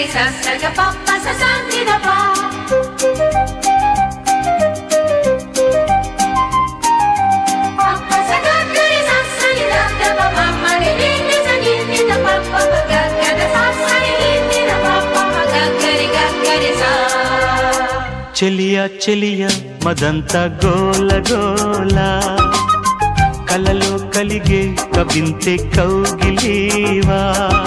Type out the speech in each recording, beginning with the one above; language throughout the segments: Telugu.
చెలియా చెలియా మదంతా గోల గోల కలలో కలిగే కవింతే కౌగిలీవా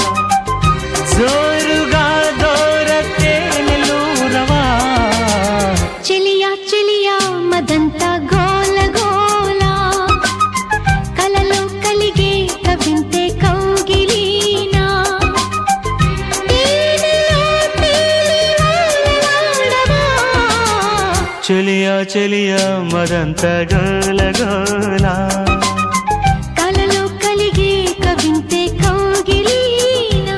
జోరుగా దోరతేనెలూరవా చెలియా చెలియా మదంతా గోల గోల కలలో కలిగే కవింతే కౌగిలీనా చెలియా చెలియా మదంతా గోల గోల కలలో కలిగే కవింతే కౌగిలీనా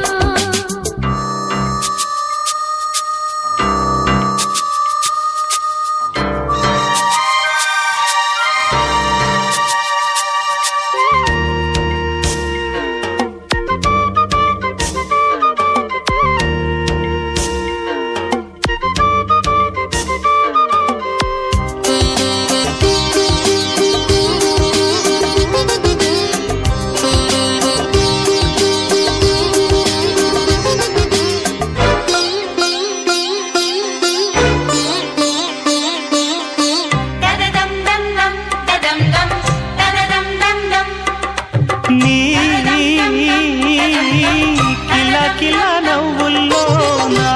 కిలా నవ్వుల్లోనా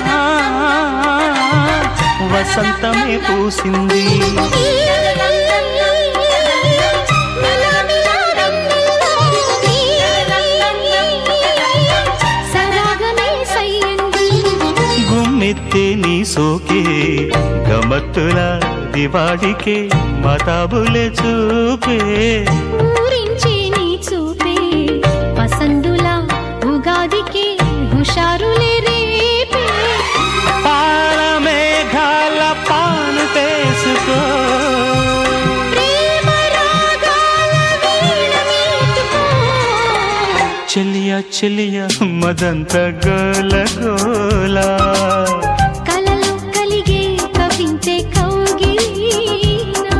వసంతమే పూసింది గుమ్మెత్తే నీ సోకే గమత్తుల దివాడికే మతాబులే చూపే ఊరించి నీ చూపే పసందులా ఉగాదికి హుషారులే రేపే పాల మేఘాల పాను చేసుకో ప్రేమ రాగాల వీణ మీటుకో చెలియా చెలియా మదంతా గోల గోల కలలో కలిగే కవింతే కౌగిలీనా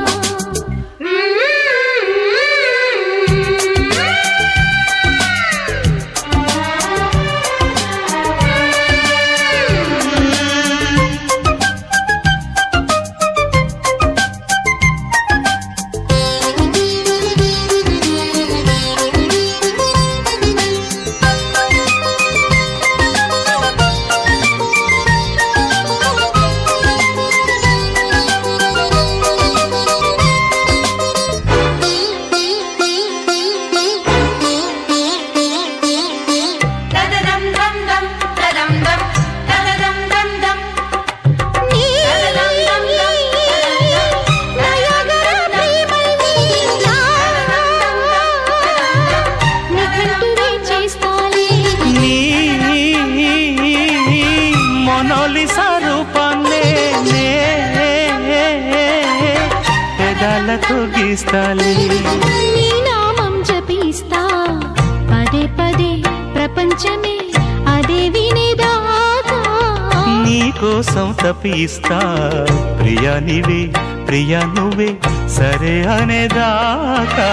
మొనోలిసా రూపాన్నే పెదాలతో గీస్తాలే నీ నామం జపిస్తా పదే పదే ప్రపంచమే అదే వినేదాకా నీ కోసం తపిస్తా ప్రియా నీవే ప్రియా నువ్వే సరే అనేదాకా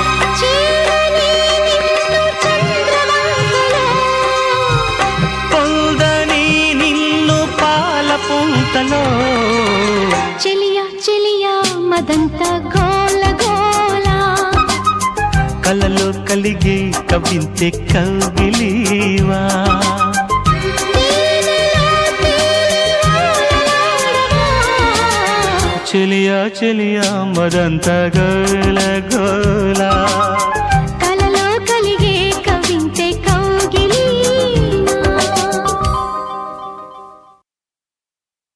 పొందని నిన్ను పాల పుంతలో చెలియా చెలియా మదంతా గోల గోల కలలో కలిగే కవింతే కౌగిలీవా చెలియా చెలియా మదంతా గోల గోల